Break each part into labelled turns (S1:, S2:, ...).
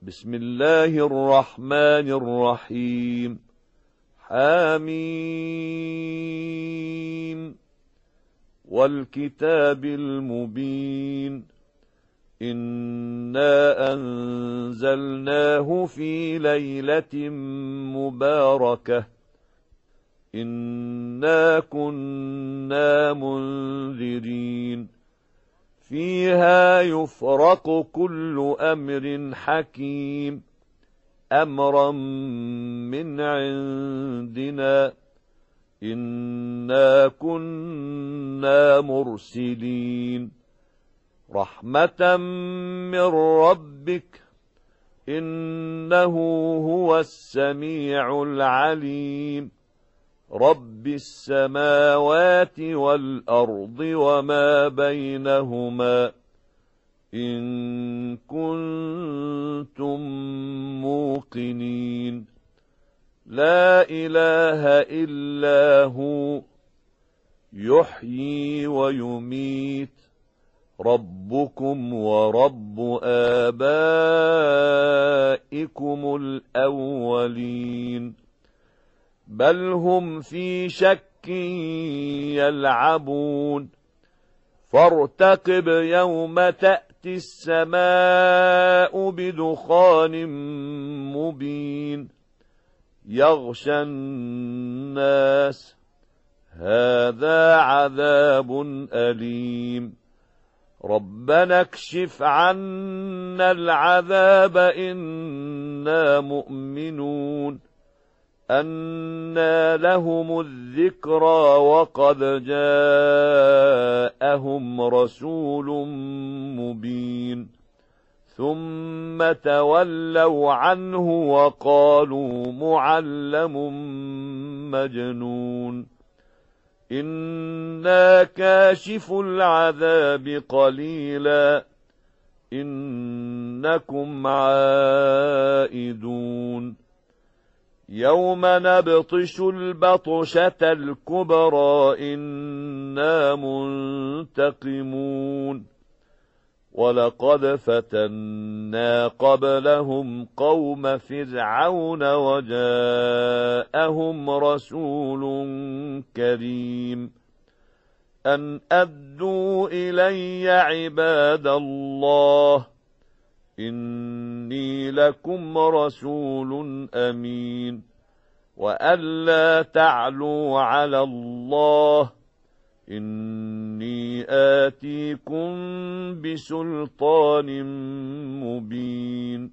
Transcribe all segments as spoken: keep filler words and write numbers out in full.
S1: بسم الله الرحمن الرحيم. حميم والكتاب المبين. إنا أنزلناه في ليلة مباركة إنا كنا منذرين فيها يفرق كل أمر حكيم أمرا من عندنا إنا كنا مرسلين رحمة من ربك إنه هو السميع العليم رب السماوات والأرض وما بينهما إن كنتم موقنين لا إله إلا هو يحيي ويميت ربكم ورب آبائكم الأولين بل هم في شك يلعبون فارتقب يوم تأتي السماء بدخان مبين يغشى الناس هذا عذاب أليم ربنا اكشف عنا العذاب إنا مؤمنون أنى لهم الذكرى وقد جاءهم رسول مبين ثم تولوا عنه وقالوا معلم مجنون إنا كاشف العذاب قليلا إنكم عائدون يوم نبطش البطشة الكبرى إنا منتقمون ولقد فتنا قبلهم قوم فرعون وجاءهم رسول كريم أن أدوا إلي عباد الله إني لكم رسول أمين وألا تعلوا على الله إني آتيكم بسلطان مبين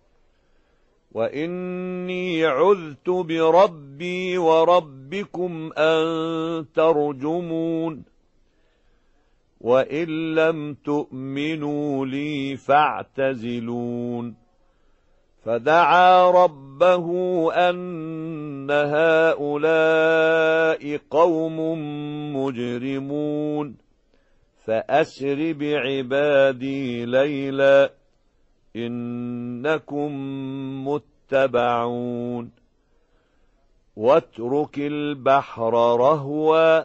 S1: وإني عذت بربي وربكم أن ترجمون وإن لم تؤمنوا لي فاعتزلون فدعا ربه أن هؤلاء قوم مجرمون فأسر بعبادي ليلا إنكم متبعون واترك البحر رهوا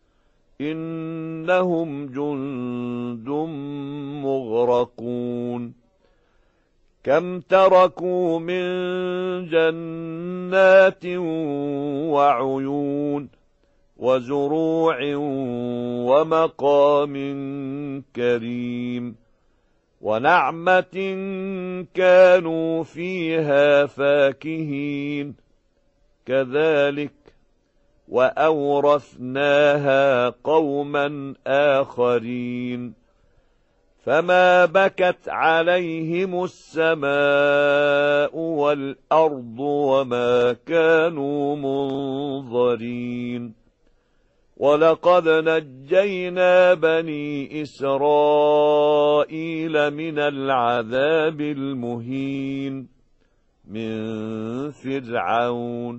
S1: إنهم جند مغرقون كم تركوا من جنات وعيون وزروع ومقام كريم ونعمة كانوا فيها فاكهين كذلك وأورثناها قوما آخرين فما بكت عليهم السماء والأرض وما كانوا منظرين ولقد نجينا بني إسرائيل من العذاب المهين من فرعون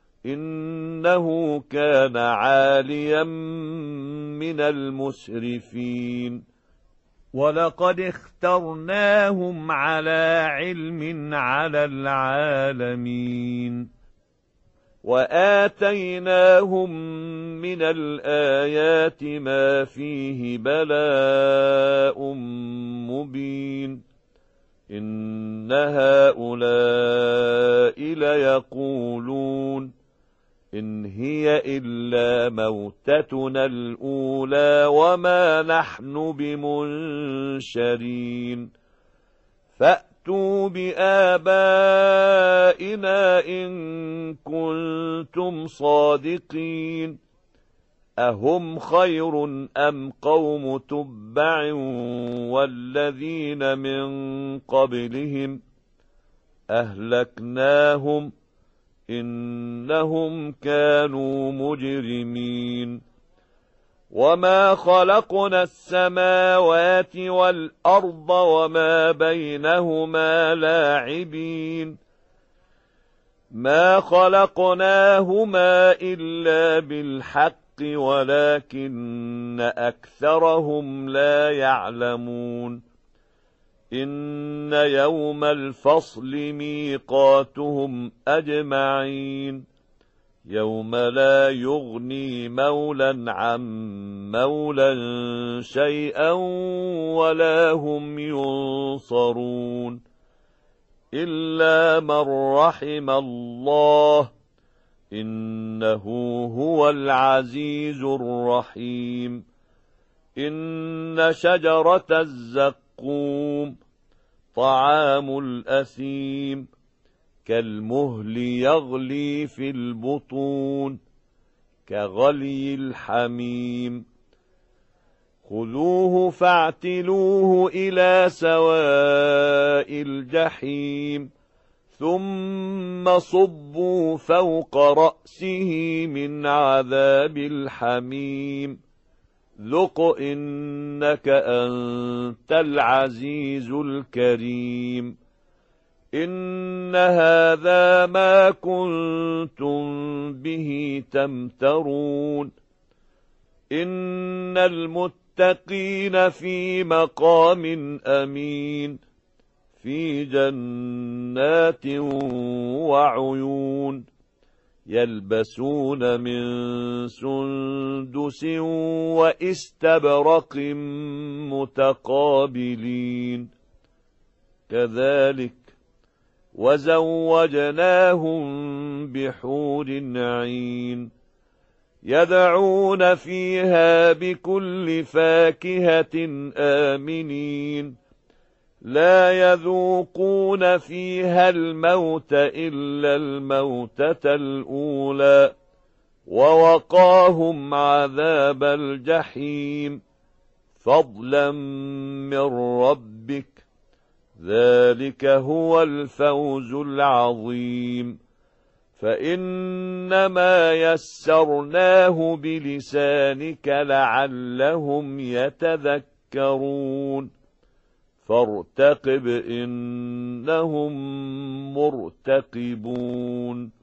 S1: إنه كان عاليا من المسرفين ولقد اخترناهم على علم على العالمين وآتيناهم من الآيات ما فيه بلاء مبين إن هؤلاء ليقولون إن هي إلا موتتنا الأولى وما نحن بمنشرين فأتوا بآبائنا إن كنتم صادقين أهم خير أم قوم تبع والذين من قبلهم أهلكناهم إنهم كانوا مجرمين وما خلقنا السماوات والأرض وما بينهما لاعبين ما خلقناهما إلا بالحق ولكن أكثرهم لا يعلمون إن يوم الفصل ميقاتهم أجمعين يوم لا يغني مولا عن مولا شيئا ولا هم ينصرون إلا من رحم الله إنه هو العزيز الرحيم إن شجرة الزقوم طعام الأثيم كالمهل يغلي في البطون كغلي الحميم خذوه فاعتلوه إلى سواء الجحيم ثم صبوا فوق رأسه من عذاب الحميم ذق إنك أنت العزيز الكريم إن هذا ما كنتم به تمترون إن المتقين في مقام أمين في جنات وعيون يلبسون من سندس واستبرق متقابلين كذلك وزوجناهم بحور عين يدعون فيها بكل فاكهة آمنين لا يذوقون فيها الموت إلا الموتة الأولى ووقاهم عذاب الجحيم فضلا من ربك ذلك هو الفوز العظيم فإنما يسرناه بلسانك لعلهم يتذكرون فارتقب إنهم مرتقبون